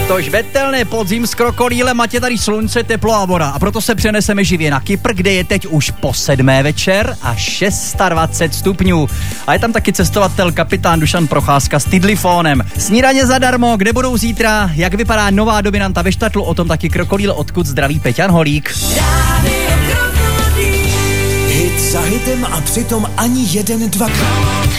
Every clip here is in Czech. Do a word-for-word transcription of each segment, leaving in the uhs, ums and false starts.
To žvetelné podzim s krokodýlem, ať je tady slunce, teplo a voda. A proto se přeneseme živě na Kypr, kde je teď už po sedmé večer a dvacet šest stupňů. A je tam taky cestovatel kapitán Dušan Procházka s Tidlifónem. Snídaně zadarmo, kde budou zítra, jak vypadá nová dominanta ve štatlu, o tom taky krokodýl, odkud zdraví Peťan Holík. Hit za hitem a přitom ani jeden dvakrát.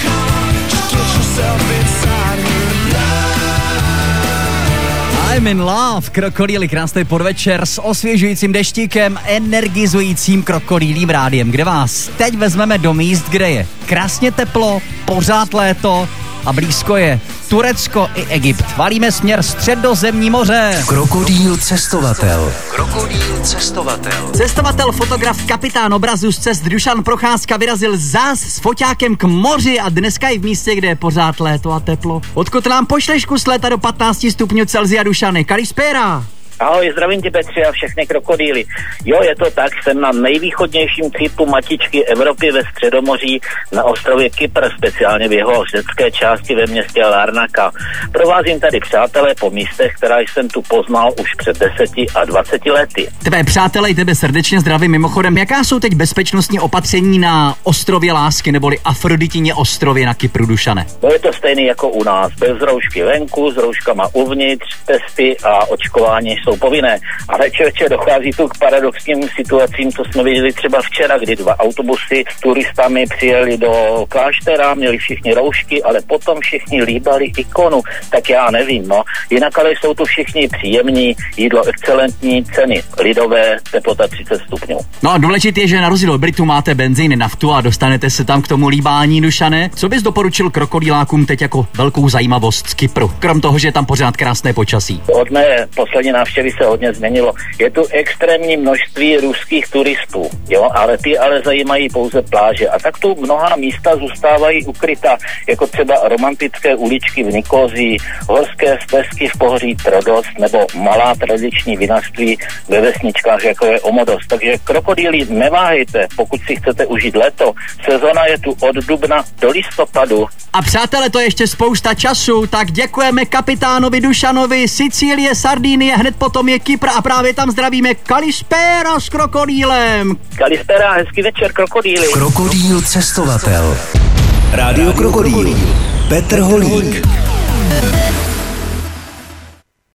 I'm in love, krokodýly, krásný podvečer s osvěžujícím deštíkem, energizujícím krokodýlím rádiem, kde vás teď vezmeme do míst, kde je krásně teplo, pořád léto a blízko je Turecko i Egypt. Valíme směr Středozemní moře. Krokodýl cestovatel. Krokodýl cestovatel. Cestovatel, fotograf, kapitán obrazu z cest Dušan Procházka vyrazil zás s foťákem k moři a dneska je v místě, kde je pořád léto a teplo. Odkud nám pošleš kus léta do patnáct stupňů Celsia, Dušany? Kalispera. Ahoj, zdravím tě, Petře, a všechny krokodýly. Jo, je to tak, jsem na nejvýchodnějším cípu matičky Evropy ve Středomoří na ostrově Kypr, speciálně v jeho řecké části ve městě Larnaca. Provázím tady přátelé po místech, která jsem tu poznal už před deseti a dvaceti lety. Tvé přátelé, tebe srdečně zdravím. Mimochodem, jaká jsou teď bezpečnostní opatření na ostrově Lásky, neboli Afroditině ostrově na Kypru, Dušane? No, je to stejný jako u nás, bez roušky venku, s rouškama uvnitř, testy a očkování jsou povinné. Ale člověče, dochází tu k paradoxním situacím, co jsme viděli třeba včera, kdy dva autobusy s turistami přijeli do kláštera, měli všichni roušky, ale potom všichni líbali ikonu. Tak já nevím, no. Jinak ale jsou tu všichni příjemní, jídlo excelentní, ceny lidové, teplota třicet stupňů. No a důležité je, že na rozdíl od Britů máte benzín, naftu a dostanete se tam k tomu líbání, Dušane. Co bys doporučil krokodýlákům teď jako velkou zajímavost z Kypru? Krom toho, že je tam pořád krásné počasí. Od mé poslední návštěvy se hodně změnilo. Je tu extrémní množství ruských turistů, jo, ale ty ale zajímají pouze pláže. A tak tu mnohá místa zůstávají ukryta, jako třeba romantické uličky v Nikózii, horské stezky v pohoří Trodos nebo malá tradiční vinařství ve vesničkách, jako je Omodos. Takže krokodýly, neváhejte, pokud si chcete užít léto. Sezona je tu od dubna do listopadu. A přátelé, to je ještě spousta času, tak děkujeme kapitánovi Dušanovi. Sicílie, Sardinie, hned potom je Kypr a právě tam zdravíme Kalispera s krokodýlem. Kalispera, hezký večer, krokodýly. Krokodýl cestovatel. Rádio Krokodýl. Petr Holík.